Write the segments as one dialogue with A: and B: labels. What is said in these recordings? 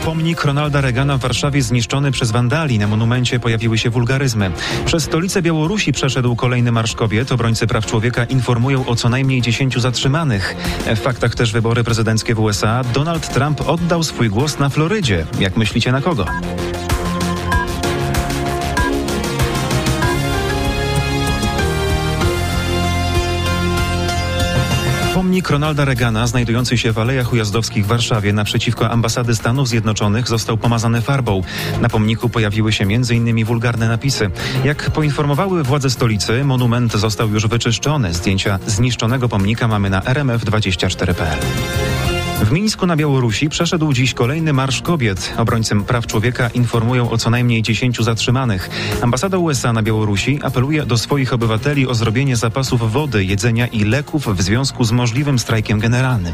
A: Pomnik Ronalda Reagana w Warszawie zniszczony przez wandali. Na monumencie pojawiły się wulgaryzmy. Przez stolicę Białorusi przeszedł kolejny Marsz Kobiet. Obrońcy praw człowieka informują o co najmniej 10 zatrzymanych. W faktach też wybory prezydenckie w USA. Donald Trump oddał swój głos na Florydzie. Jak myślicie, na kogo? Pomnik Ronalda Reagana, znajdujący się w Alejach Ujazdowskich w Warszawie naprzeciwko ambasady Stanów Zjednoczonych, został pomazany farbą. Na pomniku pojawiły się m.in. wulgarne napisy. Jak poinformowały władze stolicy, monument został już wyczyszczony. Zdjęcia zniszczonego pomnika mamy na rmf24.pl. W Mińsku na Białorusi przeszedł dziś kolejny Marsz Kobiet. Obrońcy praw człowieka informują o co najmniej 10 zatrzymanych. Ambasada USA na Białorusi apeluje do swoich obywateli o zrobienie zapasów wody, jedzenia i leków w związku z możliwym strajkiem generalnym.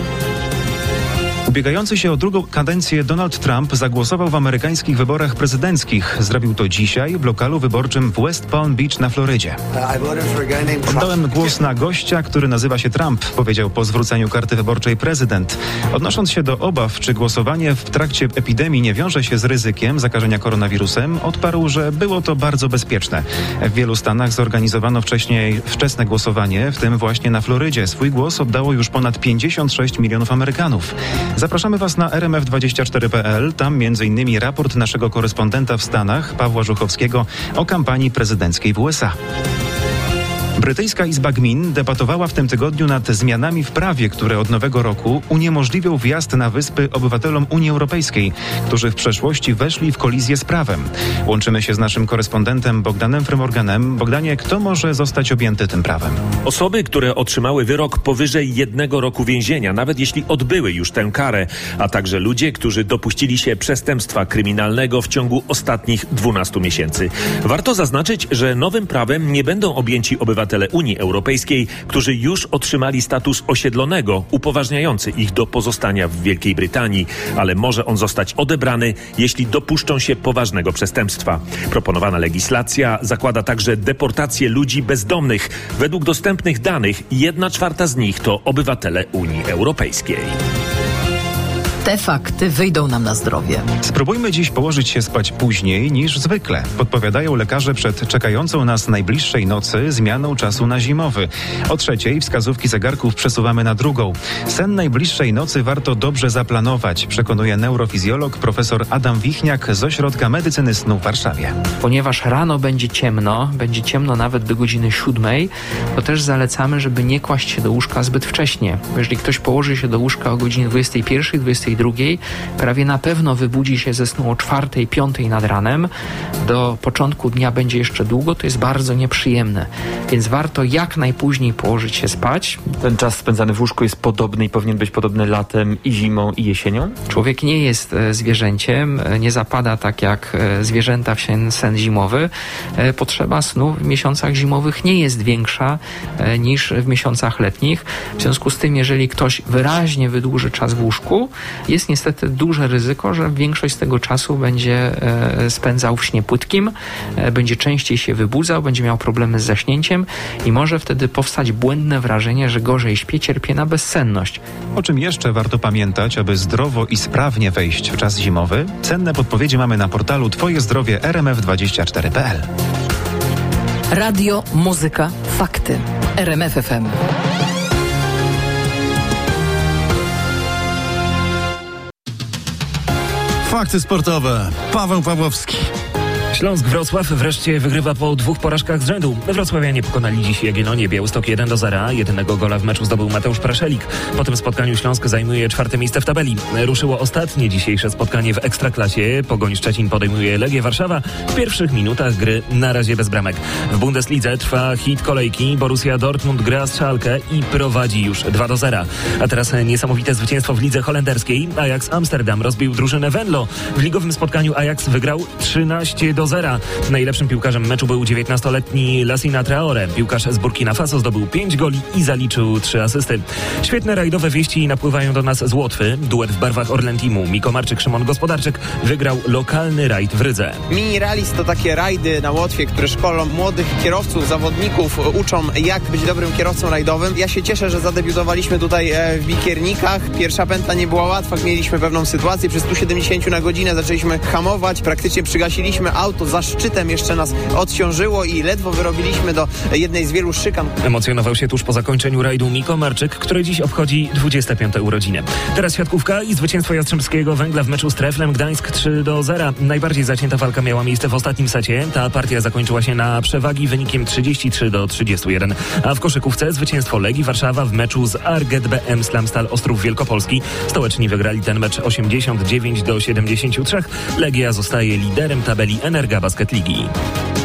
A: Ubiegający się o drugą kadencję Donald Trump zagłosował w amerykańskich wyborach prezydenckich. Zrobił to dzisiaj w lokalu wyborczym w West Palm Beach na Florydzie. Oddałem głos na gościa, który nazywa się Trump, powiedział po zwróceniu karty wyborczej prezydent. Odnosząc się do obaw, czy głosowanie w trakcie epidemii nie wiąże się z ryzykiem zakażenia koronawirusem, odparł, że było to bardzo bezpieczne. W wielu stanach zorganizowano wcześniej wczesne głosowanie, w tym właśnie na Florydzie. Swój głos oddało już ponad 56 milionów Amerykanów. Zapraszamy Was na rmf24.pl. Tam m.in. raport naszego korespondenta w Stanach, Pawła Żuchowskiego, o kampanii prezydenckiej w USA. Brytyjska Izba Gmin debatowała w tym tygodniu nad zmianami w prawie, które od nowego roku uniemożliwią wjazd na wyspy obywatelom Unii Europejskiej, którzy w przeszłości weszli w kolizję z prawem. Łączymy się z naszym korespondentem Bogdanem Frymorganem. Bogdanie, kto może zostać objęty tym prawem?
B: Osoby, które otrzymały wyrok powyżej 1 roku więzienia, nawet jeśli odbyły już tę karę, a także ludzie, którzy dopuścili się przestępstwa kryminalnego w ciągu ostatnich 12 miesięcy. Warto zaznaczyć, że nowym prawem nie będą objęci obywatele Unii Europejskiej, którzy już otrzymali status osiedlonego, upoważniający ich do pozostania w Wielkiej Brytanii, ale może on zostać odebrany, jeśli dopuszczą się poważnego przestępstwa. Proponowana legislacja zakłada także deportację ludzi bezdomnych. Według dostępnych danych 1/4 z nich to obywatele Unii Europejskiej.
C: Te fakty wyjdą nam na zdrowie.
A: Spróbujmy dziś położyć się spać później niż zwykle. Podpowiadają lekarze przed czekającą nas najbliższej nocy zmianą czasu na zimowy. O 3:00 wskazówki zegarków przesuwamy na 2:00. Sen najbliższej nocy warto dobrze zaplanować, przekonuje neurofizjolog profesor Adam Wichniak z Ośrodka Medycyny Snu w Warszawie.
D: Ponieważ rano będzie ciemno nawet do godziny 7:00, to też zalecamy, żeby nie kłaść się do łóżka zbyt wcześnie. Jeżeli ktoś położy się do łóżka o godzinie 21, 22, prawie na pewno wybudzi się ze snu o 4, 5 nad ranem. Do początku dnia będzie jeszcze długo, to jest bardzo nieprzyjemne. Więc warto jak najpóźniej położyć się spać.
E: Ten czas spędzany w łóżku jest podobny i powinien być podobny latem i zimą i jesienią?
D: Człowiek nie jest zwierzęciem, nie zapada tak jak zwierzęta w sen zimowy. Potrzeba snu w miesiącach zimowych nie jest większa niż w miesiącach letnich. W związku z tym, jeżeli ktoś wyraźnie wydłuży czas w łóżku, jest niestety duże ryzyko, że większość z tego czasu będzie spędzał w śnie płytkim, będzie częściej się wybudzał, będzie miał problemy z zaśnięciem i może wtedy powstać błędne wrażenie, że gorzej śpi, cierpi na bezsenność.
A: O czym jeszcze warto pamiętać, aby zdrowo i sprawnie wejść w czas zimowy? Cenne podpowiedzi mamy na portalu Twoje zdrowie rmf24.pl.
C: Radio, muzyka, fakty. RMF FM.
F: Fakty sportowe. Paweł Pawłowski.
G: Śląsk Wrocław wreszcie wygrywa po 2 porażkach z rzędu. Wrocławianie pokonali dziś Jagiellonię Białystok 1-0. Jedynego gola w meczu zdobył Mateusz Praszelik. Po tym spotkaniu Śląsk zajmuje 4. miejsce w tabeli. Ruszyło ostatnie dzisiejsze spotkanie w Ekstraklasie. Pogoń Szczecin podejmuje Legię Warszawa. W pierwszych minutach gry na razie bez bramek. W Bundeslidze trwa hit kolejki. Borussia Dortmund gra z Schalke i prowadzi już 2-0. A teraz niesamowite zwycięstwo w lidze holenderskiej. Ajax Amsterdam rozbił drużynę Venlo. W ligowym spotkaniu Ajax wygrał 13-0 1-0. Najlepszym piłkarzem meczu był 19-letni Lassina Traoré. Piłkarz z Burkina Faso zdobył 5 goli i zaliczył 3 asysty. Świetne rajdowe wieści napływają do nas z Łotwy. Duet w barwach Orlen Teamu Miko Marczyk, Szymon Gospodarczyk wygrał lokalny rajd w Rydze.
H: Mini rallies to takie rajdy na Łotwie, które szkolą młodych kierowców, zawodników, uczą jak być dobrym kierowcą rajdowym. Ja się cieszę, że zadebiutowaliśmy tutaj w Bikiernikach. Pierwsza pętla nie była łatwa, mieliśmy pewną sytuację. Przy 170 na godzinę zaczęliśmy hamować, praktycznie przygasiliśmy auto, za szczytem jeszcze nas odciążyło i ledwo wyrobiliśmy do jednej z wielu szykan.
G: Emocjonował się tuż po zakończeniu rajdu Miko Marczyk, który dziś obchodzi 25. urodziny. Teraz siatkówka i zwycięstwo Jastrzębskiego Węgla w meczu z Treflem Gdańsk 3-0. Najbardziej zacięta walka miała miejsce w ostatnim secie. Ta partia zakończyła się na przewagi wynikiem 33-31. A w koszykówce zwycięstwo Legii Warszawa w meczu z Arget BM Slamstal Ostrów Wielkopolski. Stołeczni wygrali ten mecz 89-73. Legia zostaje liderem tabeli Energa Basket Ligi.